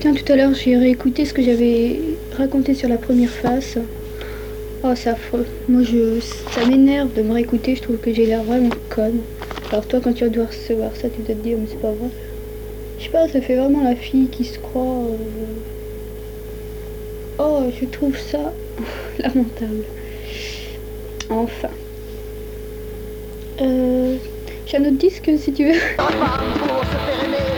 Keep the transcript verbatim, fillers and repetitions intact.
putain, tout à l'heure j'ai réécouté ce que j'avais raconté sur la première face. Oh, c'est affreux. Moi, je, ça m'énerve de me réécouter. Je trouve que j'ai l'air vraiment conne. Alors toi, quand tu vas devoir recevoir ça, tu dois te dire, mais c'est pas vrai. Je sais pas, ça fait vraiment la fille qui se croit... Euh... Oh, je trouve ça lamentable. Enfin. Euh... J'ai un autre disque si tu veux.